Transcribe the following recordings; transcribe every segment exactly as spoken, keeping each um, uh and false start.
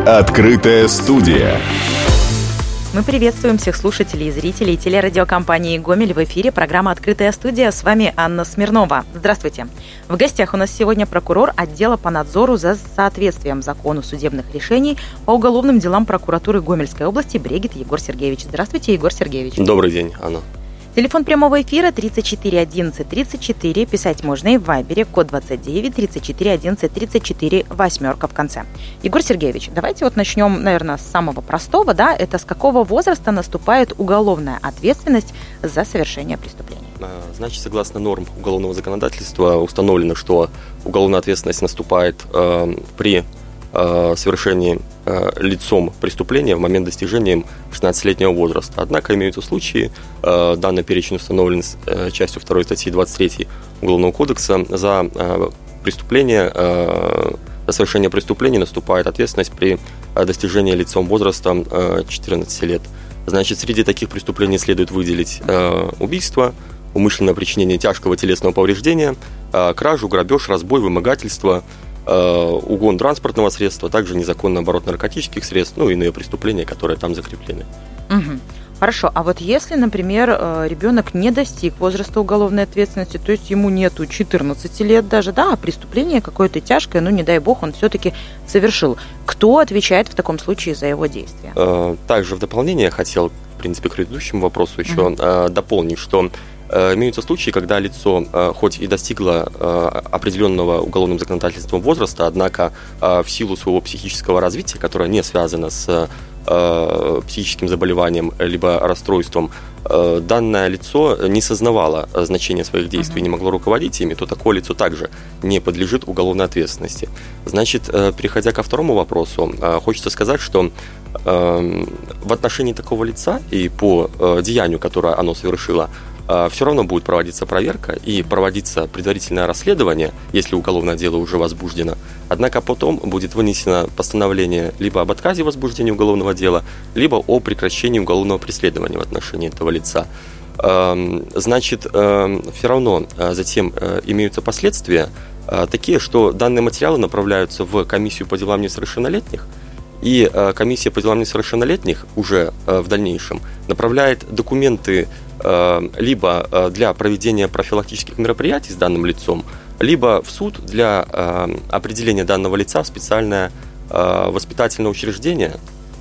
Открытая студия. Мы приветствуем всех слушателей и зрителей телерадиокомпании «Гомель». В эфире программа «Открытая студия». С вами Анна Смирнова. Здравствуйте. В гостях у нас сегодня прокурор отдела по надзору за соответствием закону судебных решений по уголовным делам прокуратуры Гомельской области Брегит Егор Сергеевич. Здравствуйте, Егор Сергеевич. Добрый день, Анна. Телефон прямого эфира тридцать четыре одиннадцать тридцать четыре. Писать можно и в Вайбере, код двадцать девять тридцать четыре одиннадцать тридцать четыре, восьмерка в конце. Егор Сергеевич, давайте вот начнем, наверное, с самого простого, да, это с какого возраста наступает уголовная ответственность за совершение преступления? Значит, согласно норм уголовного законодательства установлено, что уголовная ответственность наступает э, при э, совершении э, лицом преступления в момент достижения шестнадцатилетнего возраста. Однако имеются случаи, э, данный перечень установлен э, частью второй статьи двадцать третьей Уголовного кодекса, за э, преступление, э, за совершение преступления наступает ответственность при э, достижении лицом возраста э, четырнадцати лет. Значит, среди таких преступлений следует выделить э, убийство, умышленное причинение тяжкого телесного повреждения, э, кражу, грабеж, разбой, вымогательство, угон транспортного средства, также незаконный оборот наркотических средств, ну и иные преступления, которые там закреплены. Угу. Хорошо, а вот если, например, ребенок не достиг возраста уголовной ответственности, то есть ему нету четырнадцати лет даже, да, а преступление какое-то тяжкое, ну не дай бог, он все-таки совершил. Кто отвечает в таком случае за его действия? Также в дополнение я хотел, в принципе, к предыдущему вопросу еще угу. дополнить, что имеются случаи, когда лицо хоть и достигло определенного уголовным законодательством возраста, однако в силу своего психического развития, которое не связано с психическим заболеванием либо расстройством, данное лицо не сознавало значения своих действий, uh-huh. не могло руководить ими, то такое лицо также не подлежит уголовной ответственности. Значит, переходя ко второму вопросу, хочется сказать, что в отношении такого лица и по деянию, которое оно совершило, все равно будет проводиться проверка и проводиться предварительное расследование, если уголовное дело уже возбуждено. Однако потом будет вынесено постановление либо об отказе возбуждения уголовного дела, либо о прекращении уголовного преследования в отношении этого лица. Значит, все равно затем имеются последствия такие, что данные материалы направляются в комиссию по делам несовершеннолетних, и комиссия по делам несовершеннолетних уже в дальнейшем направляет документы либо для проведения профилактических мероприятий с данным лицом, либо в суд для определения данного лица в специальное воспитательное учреждение.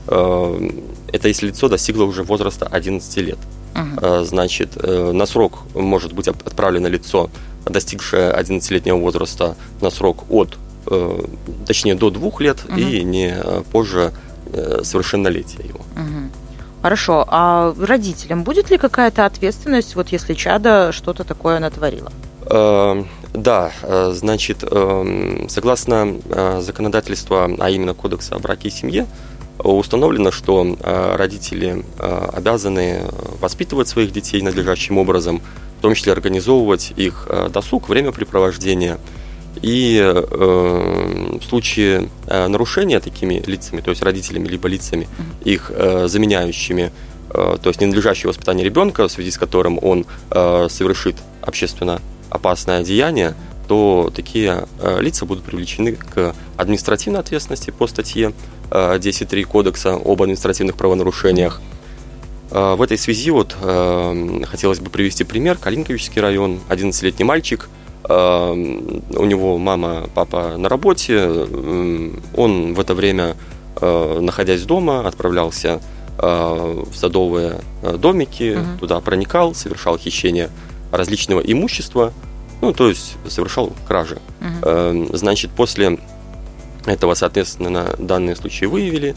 Это если лицо достигло уже возраста одиннадцати лет. Uh-huh. Значит, на срок может быть отправлено лицо, достигшее одиннадцатилетнего возраста, на срок от, точнее, до двух лет uh-huh. и не позже совершеннолетия его. Uh-huh. Хорошо, а родителям будет ли какая-то ответственность, вот если чадо что-то такое натворило? Э, да, значит, э, согласно законодательству, а именно Кодекса о браке и семье, установлено, что родители обязаны воспитывать своих детей надлежащим образом, в том числе организовывать их досуг, времяпрепровождение. И э, в случае э, нарушения такими лицами, то есть родителями либо лицами, их э, заменяющими, э, то есть ненадлежащее воспитание ребенка, в связи с которым он э, совершит общественно опасное деяние, то такие э, лица будут привлечены к административной ответственности по статье э, десять точка три Кодекса об административных правонарушениях. Э, в этой связи вот, э, хотелось бы привести пример. Калинковичский район, одиннадцатилетний мальчик. У него мама, папа на работе, он в это время, находясь дома, отправлялся в садовые домики, uh-huh. туда проникал, совершал хищение различного имущества, ну, то есть совершал кражи. Uh-huh. Значит, после этого, соответственно, данные случаи выявили,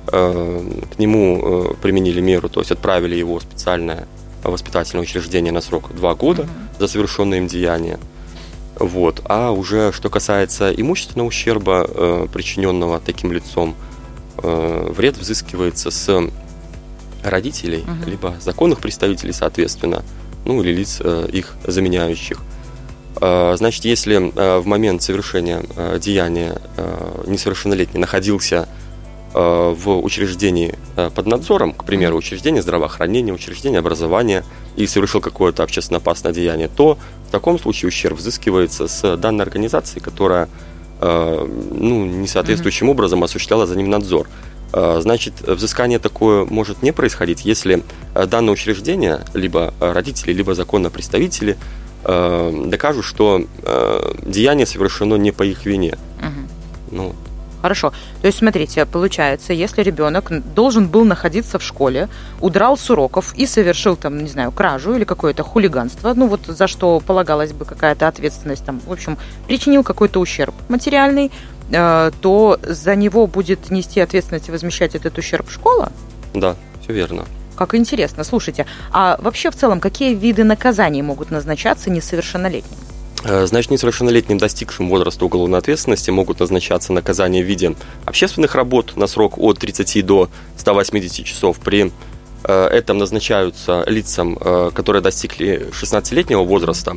к нему применили меру, то есть отправили его в специальное воспитательное учреждение на срок два года uh-huh. за совершенное им деяние. Вот. А уже что касается имущественного ущерба, э, причиненного таким лицом, э, вред взыскивается с родителей, uh-huh. либо законных представителей, соответственно, ну или лиц э, их заменяющих. Э, значит, если э, в момент совершения э, деяния э, несовершеннолетний находился э, в учреждении э, под надзором, к примеру, учреждение здравоохранения, учреждение образования, и совершил какое-то общественно опасное деяние, то в таком случае ущерб взыскивается с данной организации, которая ну, несоответствующим mm-hmm. образом осуществляла за ним надзор. Значит, взыскание такое может не происходить, если данное учреждение, либо родители, либо законные представители докажут, что деяние совершено не по их вине. Mm-hmm. Ну, Хорошо. То есть, смотрите, получается, если ребенок должен был находиться в школе, удрал с уроков и совершил, там, не знаю, кражу или какое-то хулиганство, ну вот за что полагалась бы какая-то ответственность, там, в общем, причинил какой-то ущерб материальный, э, то за него будет нести ответственность и возмещать этот ущерб школа? Да, все верно. Как интересно. Слушайте, а вообще в целом какие виды наказаний могут назначаться несовершеннолетним? Значит, несовершеннолетним, достигшим возраста уголовной ответственности, могут назначаться наказания в виде общественных работ на срок от тридцати до ста восьмидесяти часов. При этом назначаются лицам, которые достигли шестнадцатилетнего возраста.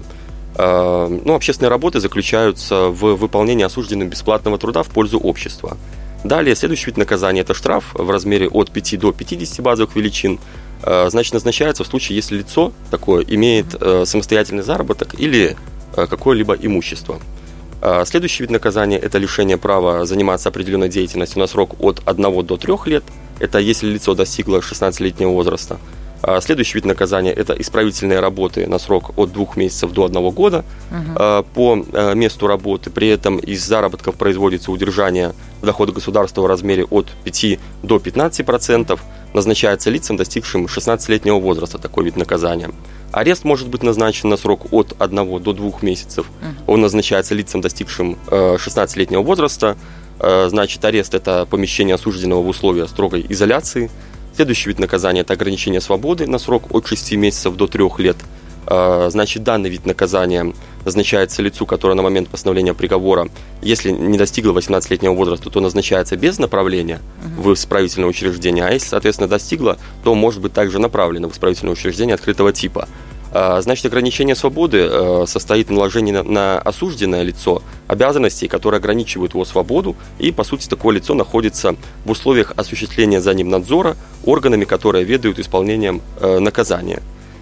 Ну, общественные работы заключаются в выполнении осужденным бесплатного труда в пользу общества. Далее, следующий вид наказания – это штраф в размере от пяти до пятидесяти базовых величин. Значит, назначается в случае, если лицо такое имеет самостоятельный заработок или какое-либо имущество. Следующий вид наказания – это лишение права заниматься определенной деятельностью на срок от одного до трёх лет. Это если лицо достигло шестнадцатилетнего возраста. Следующий вид наказания – это исправительные работы на срок от двух месяцев до одного года uh-huh. по месту работы. При этом из заработков производится удержание дохода государства в размере от пяти до пятнадцати процентов. Назначается лицам, достигшим шестнадцатилетнего возраста, такой вид наказания. Арест может быть назначен на срок от одного до двух месяцев. Uh-huh. Он назначается лицам, достигшим шестнадцатилетнего возраста. Значит, арест – это помещение осужденного в условия строгой изоляции. Следующий вид наказания – это ограничение свободы на срок от шести месяцев до трёх лет. Значит, данный вид наказания назначается лицу, которое на момент постановления приговора, если не достигло восемнадцатилетнего возраста, то назначается без направления uh-huh. в исправительное учреждение, а если, соответственно, достигло, то может быть также направлено в исправительное учреждение открытого типа. Значит, ограничение свободы состоит в наложении на осужденное лицо обязанностей, которые ограничивают его свободу, и, по сути, такое лицо находится в условиях осуществления за ним надзора органами, которые ведают исполнением наказания.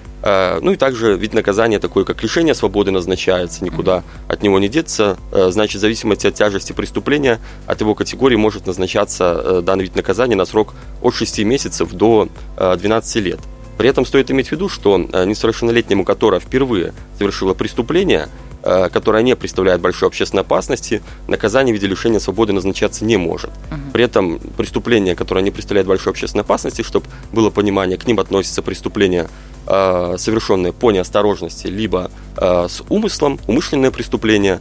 Ну и также вид наказания такой, как лишение свободы, назначается, никуда от него не деться. Значит, в зависимости от тяжести преступления, от его категории может назначаться данный вид наказания на срок от шести месяцев до двенадцати лет. При этом стоит иметь в виду, что несовершеннолетнему, которое впервые совершило преступление, которое не представляет большой общественной опасности, наказание в виде лишения свободы назначаться не может. Uh-huh. При этом преступление, которое не представляет большой общественной опасности, чтобы было понимание, к ним относятся преступления, совершенные по неосторожности, либо с умыслом, умышленное преступление,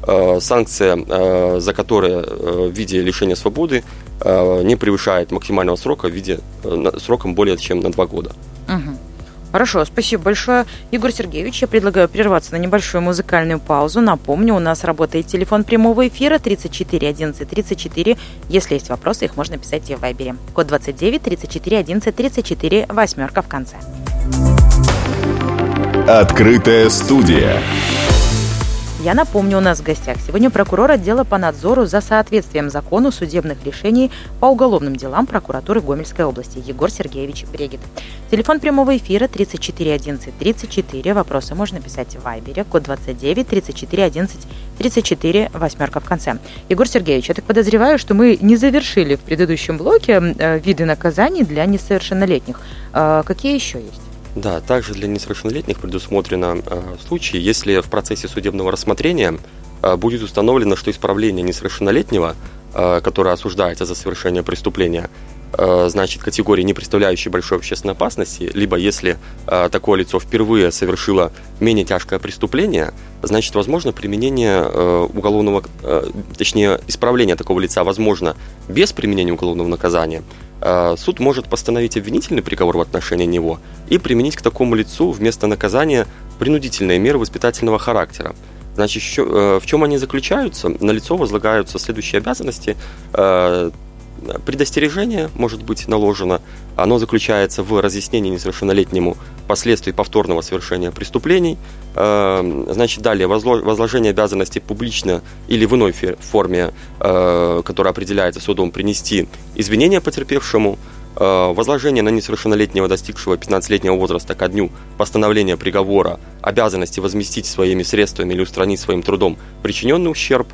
санкция, за которое в виде лишения свободы не превышает максимального срока в виде сроком более чем на два года. Угу. Хорошо, спасибо большое, Егор Сергеевич. Я предлагаю прерваться на небольшую музыкальную паузу. Напомню, у нас работает телефон прямого эфира тридцать четыре одиннадцать тридцать четыре. Если есть вопросы, их можно писать и в Вайбере. Код двадцать девять тридцать четыре одиннадцать тридцать четыре, восьмерка в конце. Открытая студия. Я напомню, у нас в гостях сегодня прокурор отдела по надзору за соответствием закону судебных решений по уголовным делам прокуратуры Гомельской области Егор Сергеевич Брегет. Телефон прямого эфира тридцать четыре одиннадцать тридцать четыре. Вопросы можно писать в Вайбере. Код двадцать девять тридцать четыре одиннадцать тридцать четыре, восьмерка в конце. Егор Сергеевич, я так подозреваю, что мы не завершили в предыдущем блоке виды наказаний для несовершеннолетних. Какие еще есть? Да, также для несовершеннолетних предусмотрено э, случаи, если в процессе судебного рассмотрения э, будет установлено, что исправление несовершеннолетнего, э, которое осуждается за совершение преступления, э, значит, категории, не представляющей большой общественной опасности, либо если э, такое лицо впервые совершило менее тяжкое преступление, значит, возможно применение э, уголовного, э, точнее, исправление такого лица возможно без применения уголовного наказания. Суд может постановить обвинительный приговор в отношении него и применить к такому лицу вместо наказания принудительные меры воспитательного характера. Значит, в чем они заключаются? На лицо возлагаются следующие обязанности. Предостережение может быть наложено. Оно заключается в разъяснении несовершеннолетнему последствий повторного совершения преступлений. Значит, далее возложение обязанности публично или в иной форме, которая определяется судом, принести извинения потерпевшему. Возложение на несовершеннолетнего, достигшего пятнадцатилетнего возраста ко дню постановления приговора, обязанности возместить своими средствами или устранить своим трудом причиненный ущерб.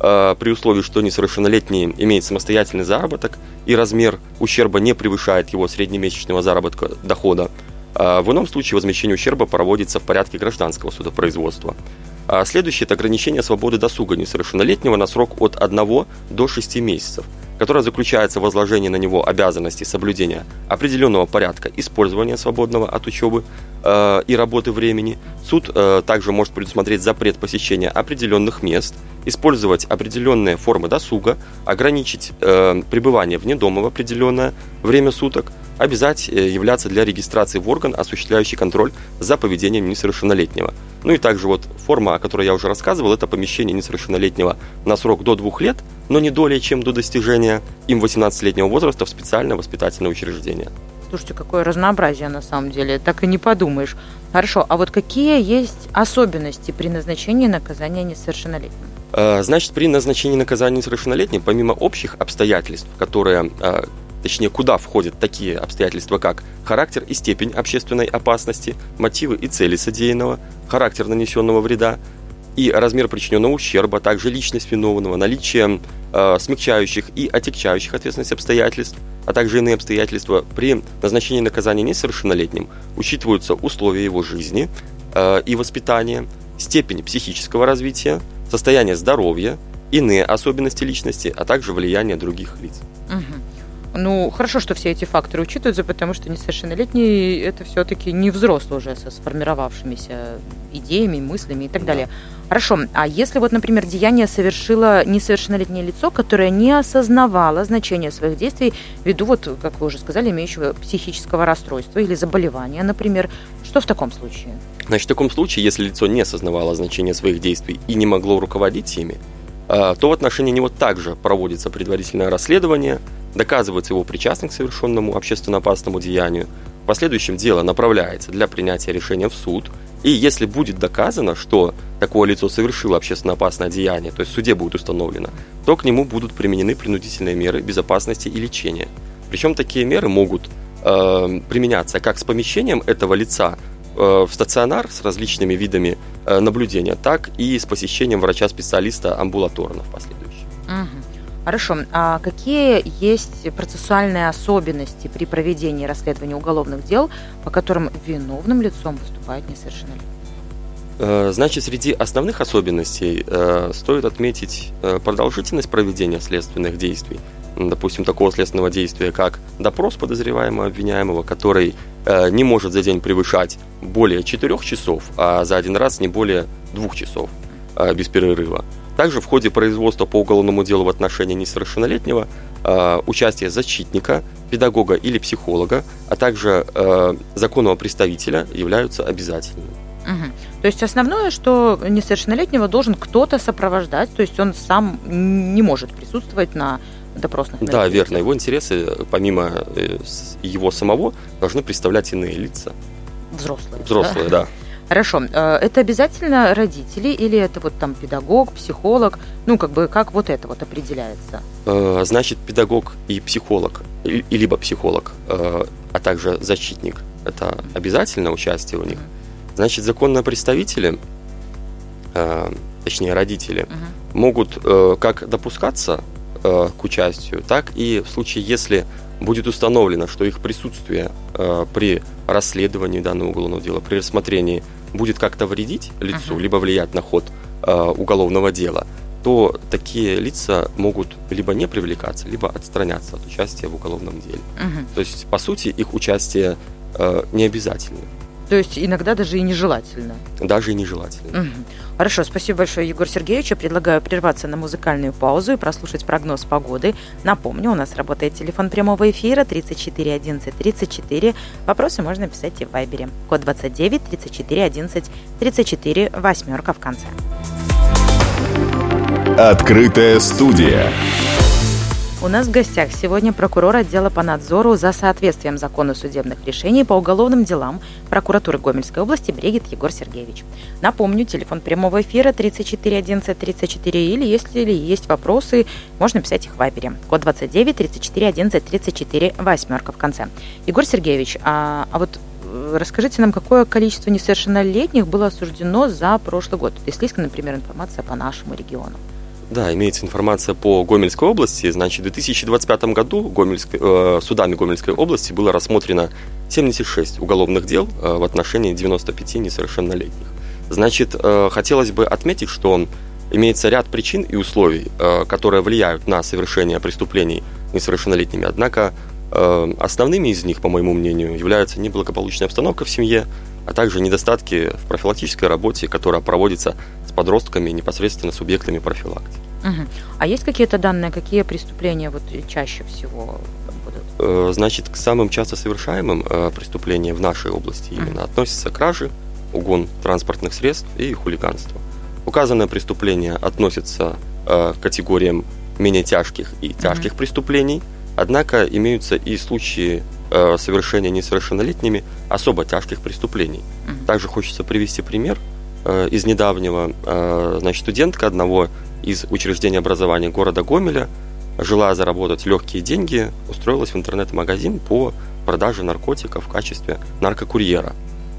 при условии, что несовершеннолетний имеет самостоятельный заработок и размер ущерба не превышает его среднемесячного заработка дохода. В ином случае возмещение ущерба проводится в порядке гражданского судопроизводства. Следующее – это ограничение свободы досуга несовершеннолетнего на срок от одного до шести месяцев, которое заключается в возложении на него обязанности соблюдения определенного порядка использования свободного от учебы э, и работы времени. Суд э, также может предусмотреть запрет посещения определенных мест, использовать определенные формы досуга, ограничить э, пребывание вне дома в определенное время суток, обязать э, являться для регистрации в орган, осуществляющий контроль за поведением несовершеннолетнего. Ну и также вот форма, о которой я уже рассказывал, это помещение несовершеннолетнего на срок до двух лет, но не более чем до достижения им восемнадцатилетнего возраста в специальное воспитательное учреждение. Слушайте, какое разнообразие на самом деле, так и не подумаешь. Хорошо, а вот какие есть особенности при назначении наказания несовершеннолетним? Значит, при назначении наказания несовершеннолетним, помимо общих обстоятельств, которые, точнее, куда входят такие обстоятельства, как характер и степень общественной опасности, мотивы и цели содеянного, характер нанесенного вреда и размер причиненного ущерба, также личность виновного, наличие э, смягчающих и отягчающих ответственность обстоятельств, а также иные обстоятельства, при назначении наказания несовершеннолетним учитываются условия его жизни э, и воспитания, степень психического развития, состояние здоровья, иные особенности личности, а также влияние других лиц. Угу. Ну, хорошо, что все эти факторы учитываются, потому что несовершеннолетний – это все-таки не взрослый уже со сформировавшимися идеями, мыслями и так далее. Да. Хорошо, а если вот, например, деяние совершило несовершеннолетнее лицо, которое не осознавало значение своих действий ввиду, вот, как вы уже сказали, имеющего психического расстройства или заболевания, например, что в таком случае? Значит, в таком случае, если лицо не осознавало значение своих действий и не могло руководить ими, то в отношении него также проводится предварительное расследование, доказывается его причастность к совершенному общественно опасному деянию, в последующем дело направляется для принятия решения в суд, и если будет доказано, что такое лицо совершило общественно опасное деяние, то есть в суде будет установлено, то к нему будут применены принудительные меры безопасности и лечения. Причем такие меры могут э, применяться как с помещением этого лица в стационар с различными видами наблюдения, так и с посещением врача-специалиста амбулаторно в последующем. Угу. Хорошо. А какие есть процессуальные особенности при проведении расследования уголовных дел, по которым виновным лицом выступает несовершеннолетний? Значит, среди основных особенностей стоит отметить продолжительность проведения следственных действий. Допустим, такого следственного действия, как допрос подозреваемого обвиняемого, который э, не может за день превышать более четырех часов, а за один раз не более двух часов э, без перерыва. Также в ходе производства по уголовному делу в отношении несовершеннолетнего э, участие защитника, педагога или психолога, а также э, законного представителя являются обязательными. Угу. То есть основное, что несовершеннолетнего должен кто-то сопровождать, то есть он сам не может присутствовать на допросных мероприятиях. Да, верно. Его интересы, помимо его самого, должны представлять иные лица. Взрослые. Взрослые, да. да. Хорошо. Это обязательно родители или это вот там педагог, психолог? Ну, как бы, как вот это вот определяется? Значит, педагог и психолог, и либо психолог, а также защитник. Это обязательное участие у них. Значит, законные представители, точнее, родители, угу. могут как допускаться к участию, так и в случае, если будет установлено, что их присутствие э, при расследовании данного уголовного дела, при рассмотрении будет как-то вредить лицу, uh-huh. либо влиять на ход э, уголовного дела, то такие лица могут либо не привлекаться, либо отстраняться от участия в уголовном деле. Uh-huh. То есть, по сути, их участие э, не обязательно. То есть иногда даже и нежелательно. Даже и нежелательно. Угу. Хорошо, спасибо большое, Егор Сергеевич. Я предлагаю прерваться на музыкальную паузу и прослушать прогноз погоды. Напомню, у нас работает телефон прямого эфира тридцать четыре одиннадцать тридцать четыре. Вопросы можно писать и в Вайбере. Код двадцать девять тридцать четыре одиннадцать тридцать четыре, восьмерка в конце. Открытая студия. У нас в гостях сегодня прокурор отдела по надзору за соответствием закону судебных решений по уголовным делам прокуратуры Гомельской области Брегет Егор Сергеевич. Напомню, телефон прямого эфира тридцать четыре одиннадцать тридцать четыре, или если есть вопросы, можно писать их в Вайбере. Код двадцать девять тридцать четыре одиннадцать тридцать четыре, восьмерка в конце. Егор Сергеевич, а, а вот расскажите нам, какое количество несовершеннолетних было осуждено за прошлый год? Если есть, например, информация по нашему региону. Да, имеется информация по Гомельской области. Значит, в две тысячи двадцать пятом году Гомельской, э, судами Гомельской области было рассмотрено семьдесят шесть уголовных дел э, в отношении девяноста пяти несовершеннолетних. Значит, э, хотелось бы отметить, что имеется ряд причин и условий, э, которые влияют на совершение преступлений несовершеннолетними. Однако э, основными из них, по моему мнению, являются неблагополучная обстановка в семье, а также недостатки в профилактической работе, которая проводится с подростками, непосредственно субъектами профилактики. Угу. А есть какие-то данные, какие преступления вот чаще всего будут? Значит, к самым часто совершаемым преступлениям в нашей области именно угу. относятся кражи, угон транспортных средств и хулиганство. Указанное преступление относится к категориям менее тяжких и тяжких угу. преступлений, однако имеются и случаи совершения несовершеннолетними особо тяжких преступлений. Uh-huh. Также хочется привести пример э, из недавнего. Э, значит, студентка одного из учреждений образования города Гомеля, желая заработать легкие деньги, устроилась в интернет-магазин по продаже наркотиков в качестве наркокурьера.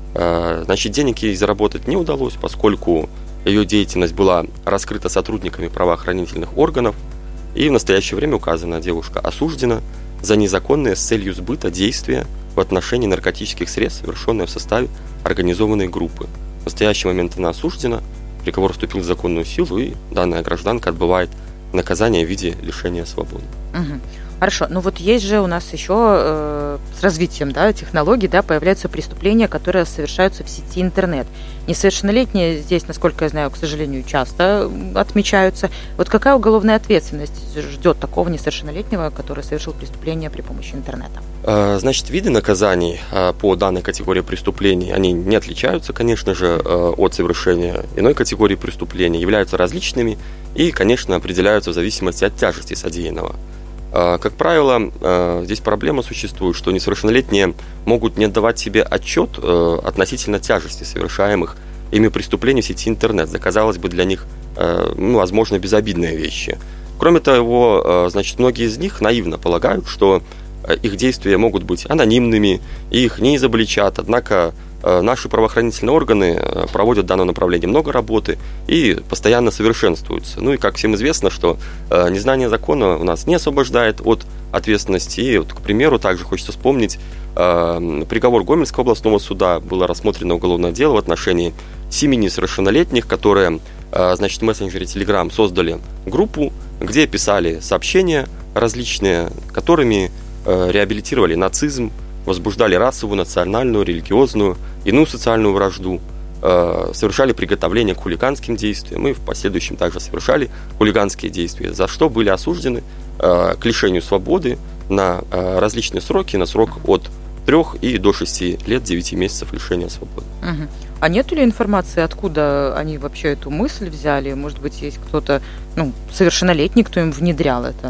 Э, значит, денег ей заработать не удалось, поскольку ее деятельность была раскрыта сотрудниками правоохранительных органов, и в настоящее время указанная девушка осуждена за незаконное с целью сбыта действия в отношении наркотических средств, совершенное в составе организованной группы. В настоящий момент она осуждена, приговор вступил в законную силу, и данная гражданка отбывает наказание в виде лишения свободы. Угу. Хорошо, ну вот есть же у нас еще э, с развитием, да, технологий, да, появляются преступления, которые совершаются в сети интернет. Несовершеннолетние здесь, насколько я знаю, к сожалению, часто отмечаются. Вот какая уголовная ответственность ждет такого несовершеннолетнего, который совершил преступление при помощи интернета? Значит, виды наказаний по данной категории преступлений, они не отличаются, конечно же, от совершения иной категории преступлений, являются различными и, конечно, определяются в зависимости от тяжести содеянного. Как правило, здесь проблема существует, что несовершеннолетние могут не отдавать себе отчет относительно тяжести совершаемых ими преступлений в сети интернет. Да, казалось бы, для них, ну, возможно, безобидные вещи. Кроме того, значит, многие из них наивно полагают, что их действия могут быть анонимными, и их не изобличат. Однако наши правоохранительные органы проводят в данном направлении много работы и постоянно совершенствуются. Ну и, как всем известно, что незнание закона у нас не освобождает от ответственности. И, вот, к примеру, также хочется вспомнить приговор Гомельского областного суда. Было рассмотрено уголовное дело в отношении семи несовершеннолетних, которые, значит, в мессенджере Telegram создали группу, где писали сообщения различные, которыми реабилитировали нацизм, возбуждали расовую, национальную, религиозную, иную социальную вражду, э, совершали приготовление к хулиганским действиям и в последующем также совершали хулиганские действия, за что были осуждены э, к лишению свободы на э, различные сроки, на срок от трех и до шести лет, девяти месяцев лишения свободы. Угу. А нет ли информации, откуда они вообще эту мысль взяли? Может быть, есть кто-то, ну, совершеннолетний, кто им внедрял это?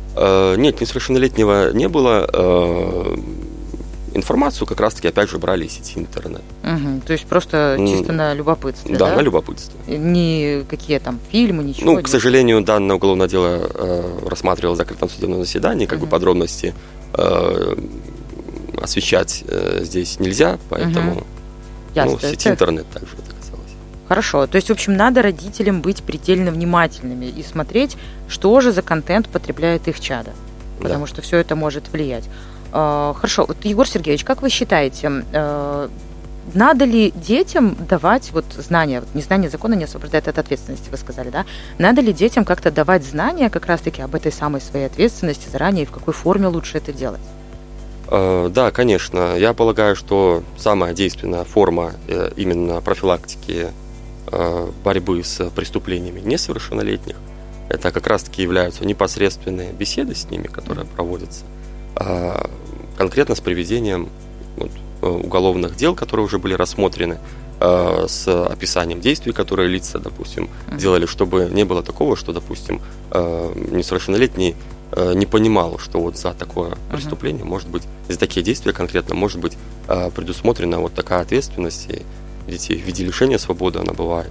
Э, нет, несовершеннолетнего не было. Э, Информацию как раз-таки, опять же, брали из сети интернет. Угу, то есть просто чисто на любопытстве, да? Да, на любопытстве. Никакие там фильмы, ничего? Ну, к сожалению, данное уголовное дело э, рассматривалось в закрытом судебном заседании, как угу. бы подробности э, освещать э, здесь нельзя, поэтому угу. ну, в сети интернет также это касалось. Хорошо, то есть, в общем, надо родителям быть предельно внимательными и смотреть, что же за контент потребляет их чадо, потому да. что все это может влиять. Хорошо, вот, Егор Сергеевич, как вы считаете, надо ли детям давать вот знания, вот незнание закона не освобождает от ответственности, вы сказали, да? Надо ли детям как-то давать знания как раз-таки об этой самой своей ответственности заранее, и в какой форме лучше это делать? Да, конечно. Я полагаю, что самая действенная форма именно профилактики борьбы с преступлениями несовершеннолетних, это как раз-таки являются непосредственные беседы с ними, которые проводятся, конкретно с приведением вот, уголовных дел, которые уже были рассмотрены, с описанием действий, которые лица, допустим, uh-huh. делали, чтобы не было такого, что, допустим, несовершеннолетний не понимал, что вот за такое uh-huh. преступление может быть, за такие действия конкретно может быть предусмотрена вот такая ответственность, и видите, в виде лишения свободы она бывает.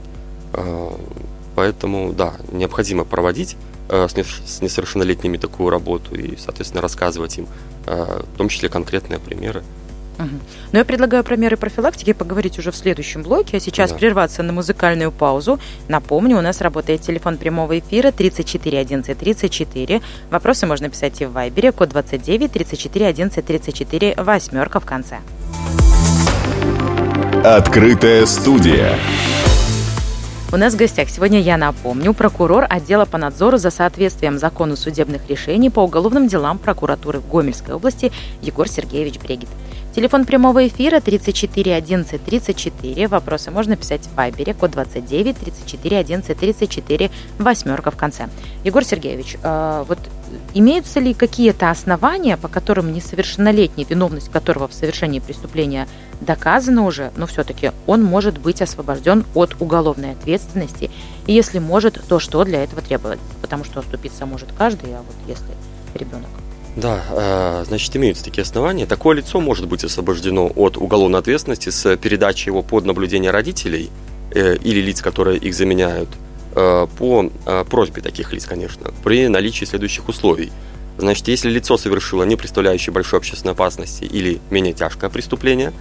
Поэтому, да, необходимо проводить с несовершеннолетними такую работу и, соответственно, рассказывать им, в том числе конкретные примеры Угу. Но я предлагаю про меры профилактики поговорить уже в следующем блоке, а сейчас да. прерваться на музыкальную паузу. Напомню, у нас работает телефон прямого эфира тридцать четыре одиннадцать тридцать четыре. Вопросы можно писать и в Вайбере, код двадцать девять тридцать четыре одиннадцать тридцать четыре, восьмерка в конце. Открытая студия. У нас в гостях сегодня, я напомню, прокурор отдела по надзору за соответствием закону судебных решений по уголовным делам прокуратуры Гомельской области Егор Сергеевич Брегит. Телефон прямого эфира тридцать четыре одиннадцать тридцать четыре. Вопросы можно писать в Вайбере, код двадцать девять тридцать четыре одиннадцать тридцать четыре, восьмерка в конце. Егор Сергеевич, э, вот имеются ли какие-то основания, по которым несовершеннолетний, виновность которого в совершении преступления доказана уже, но все-таки он может быть освобожден от уголовной ответственности? И если может, то что для этого требуется? Потому что оступиться может каждый, а вот если ребенок. Да, значит, имеются такие основания. Такое лицо может быть освобождено от уголовной ответственности с передачей его под наблюдение родителей или лиц, которые их заменяют, по просьбе таких лиц, конечно, при наличии следующих условий. Значит, если лицо совершило не представляющее большой общественной опасности или менее тяжкое преступление,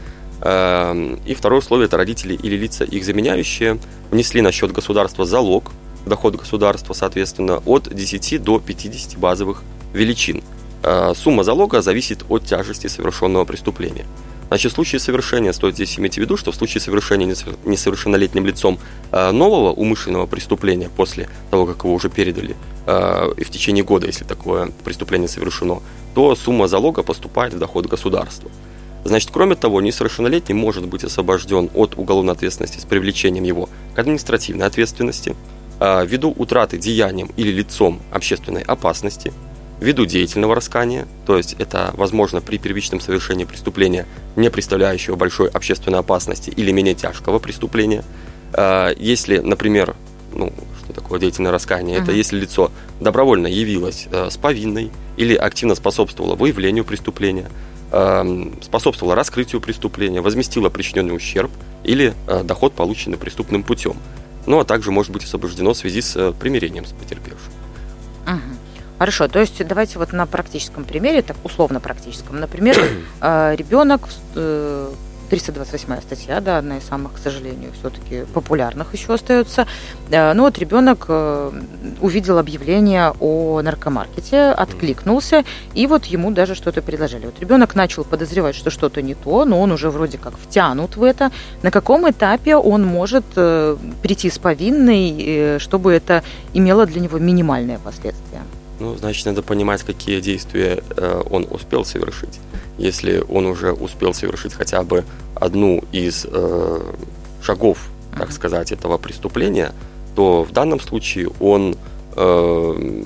и второе условие – это родители или лица, их заменяющие, внесли на счет государства залог, доход государства, соответственно, от десяти до пятидесяти базовых величин. Сумма залога зависит от тяжести совершенного преступления. Значит, в случае совершения, стоит здесь иметь в виду, что в случае совершения несовершеннолетним лицом нового умышленного преступления после того, как его уже передали, и в течение года, если такое преступление совершено, то сумма залога поступает в доход государства. Значит, кроме того, несовершеннолетний может быть освобожден от уголовной ответственности с привлечением его к административной ответственности, ввиду утраты деянием или лицом общественной опасности, ввиду деятельного раскаяния, то есть это возможно при первичном совершении преступления, не представляющего большой общественной опасности или менее тяжкого преступления. Если, например, ну, что такое деятельное раскаяние, uh-huh. это если лицо добровольно явилось с повинной или активно способствовало выявлению преступления, способствовало раскрытию преступления, возместило причиненный ущерб или доход, полученный преступным путем. Ну, а также может быть освобождено в связи с примирением с потерпевшим. Uh-huh. Хорошо, то есть давайте вот на практическом примере, так условно практическом, например, ребенок, триста двадцать восьмая статья, да, одна из самых, к сожалению, все-таки популярных еще остается, ну вот ребенок увидел объявление о наркомаркете, откликнулся, и вот ему даже что-то предложили. Вот ребенок начал подозревать, что что-то не то, но он уже вроде как втянут в это. На каком этапе он может прийти с повинной, чтобы это имело для него минимальные последствия? Ну, значит, надо понимать, какие действия э, он успел совершить. Если он уже успел совершить хотя бы одну из э, шагов, так uh-huh. сказать, этого преступления, то в данном случае он э,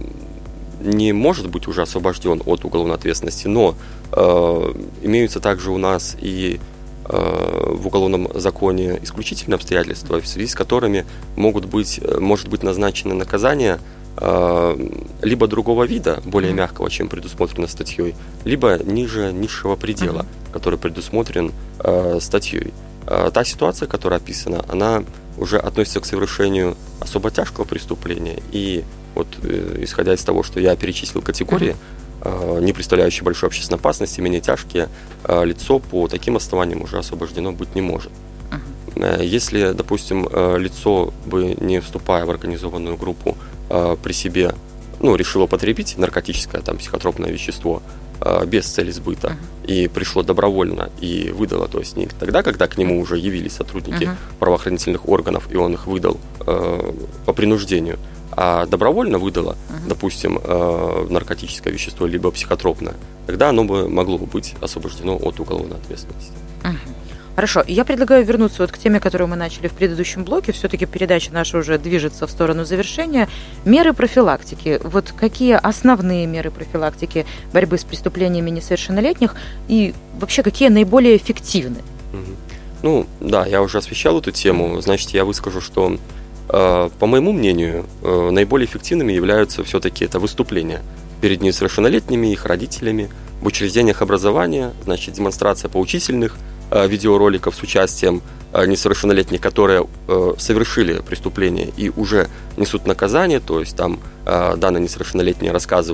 не может быть уже освобожден от уголовной ответственности, но э, имеются также у нас и э, в уголовном законе исключительные обстоятельства, в связи с которыми могут быть, может быть назначено наказание либо другого вида, более mm-hmm. мягкого, чем предусмотрено статьей, либо ниже низшего предела, mm-hmm. который предусмотрен э, статьей. Э, та ситуация, которая описана, она уже относится к совершению особо тяжкого преступления. И вот э, исходя из того, что я перечислил категории, mm-hmm. э, не представляющие большой общественной опасности, менее тяжкие, э, лицо по таким основаниям уже освобождено быть не может. Mm-hmm. Э, если, допустим, э, лицо бы, не вступая в организованную группу, при себе, ну, решило потребить наркотическое, там, психотропное вещество э, без цели сбыта, uh-huh. и пришло добровольно и выдало, то есть не тогда, когда к нему уже явились сотрудники uh-huh. правоохранительных органов, и он их выдал э, по принуждению, а добровольно выдало, uh-huh. допустим, э, наркотическое вещество, либо психотропное, тогда оно бы могло бы быть освобождено от уголовной ответственности. Uh-huh. Хорошо, я предлагаю вернуться вот к теме, которую мы начали в предыдущем блоке. Все-таки передача наша уже движется в сторону завершения. Меры профилактики. Вот какие основные меры профилактики борьбы с преступлениями несовершеннолетних и вообще какие наиболее эффективны? Ну, да, я уже освещал эту тему. Значит, я выскажу, что, э, по моему мнению, э, наиболее эффективными являются все-таки это выступления перед несовершеннолетними, их родителями, в учреждениях образования, значит, демонстрация поучительных видеороликов с участием несовершеннолетних, которые э, совершили преступление и уже несут наказание, то есть там э, данные несовершеннолетние рассказывают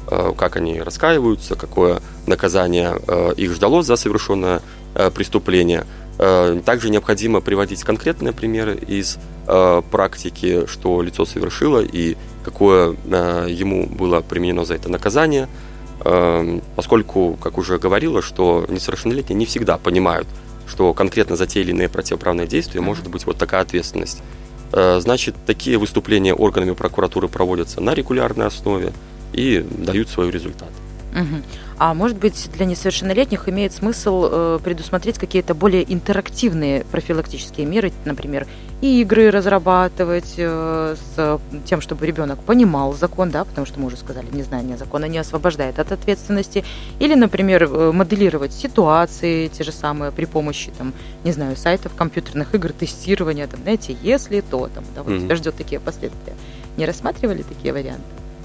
как они раскаиваются, какое наказание их ждало за совершенное преступление. Также необходимо приводить конкретные примеры из практики, что лицо совершило и какое ему было применено за это наказание, поскольку, как уже говорила, что несовершеннолетние не всегда понимают, что конкретно за те или иные противоправные действия может быть вот такая ответственность. Значит, такие выступления органами прокуратуры проводятся на регулярной основе и дают свой результат. Угу. А может быть, для несовершеннолетних имеет смысл э, предусмотреть какие-то более интерактивные профилактические меры, например, игры разрабатывать э, с тем, чтобы ребенок понимал закон, да, потому что мы уже сказали, незнание закона не освобождает от ответственности, или, например, моделировать ситуации те же самые при помощи, там, не знаю, сайтов, компьютерных игр, тестирования, там, знаете, если то, там, да, вот mm-hmm. тебя ждет такие последствия. Не рассматривали такие варианты?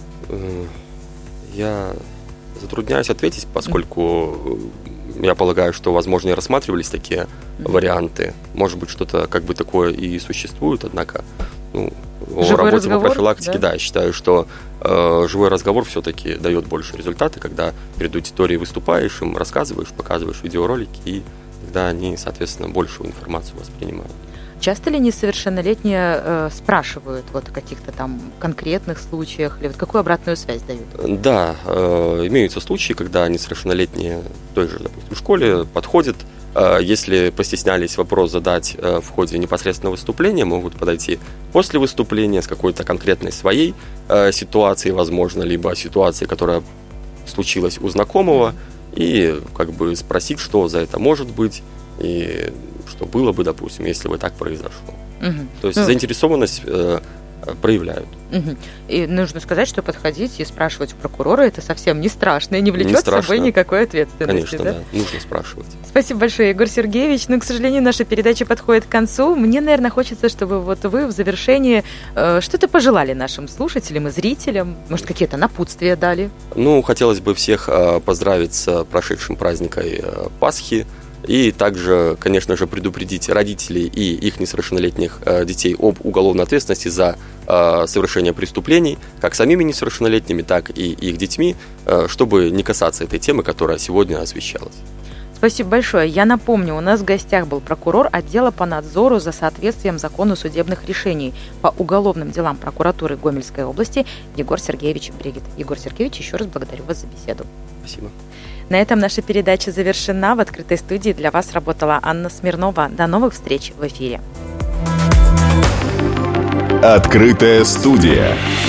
Я затрудняюсь ответить, поскольку я полагаю, что, возможно, и рассматривались такие mm-hmm. варианты. Может быть, что-то как бы такое и существует, однако ну, о живой работе разговор, по профилактике, да? да, я считаю, что э, живой разговор все-таки дает больше результата, когда перед аудиторией выступаешь, им рассказываешь, показываешь видеоролики, и тогда они, соответственно, большую информацию воспринимают. Часто ли несовершеннолетние э, спрашивают вот о каких-то там конкретных случаях, или вот какую обратную связь дают? Да, э, имеются случаи, когда несовершеннолетние в той же, допустим, школе подходят, э, если постеснялись вопрос задать э, в ходе непосредственного выступления, могут подойти после выступления с какой-то конкретной своей э, ситуацией, возможно, либо ситуацией, которая случилась у знакомого, и как бы спросить, что за это может быть, и что было бы, допустим, если бы так произошло. Угу. То есть ну, заинтересованность э, проявляют. Угу. И нужно сказать, что подходить и спрашивать у прокурора это совсем не страшно и не влечет не с собой никакой ответственности. Конечно, да? да, нужно спрашивать. Спасибо большое, Егор Сергеевич. Ну, к сожалению, наша передача подходит к концу. Мне, наверное, хочется, чтобы вот вы в завершении э, что-то пожелали нашим слушателям и зрителям. Может, какие-то напутствия дали? Ну, хотелось бы всех э, поздравить с прошедшим праздником э, Пасхи. И также, конечно же, предупредить родителей и их несовершеннолетних э, детей об уголовной ответственности за э, совершение преступлений, как самими несовершеннолетними, так и их детьми, э, чтобы не касаться этой темы, которая сегодня освещалась. Спасибо большое. Я напомню, у нас в гостях был прокурор отдела по надзору за соответствием закону судебных решений по уголовным делам прокуратуры Гомельской области Егор Сергеевич Брегет. Егор Сергеевич, еще раз благодарю вас за беседу. Спасибо. На этом наша передача завершена. В открытой студии для вас работала Анна Смирнова. До новых встреч в эфире. Открытая студия.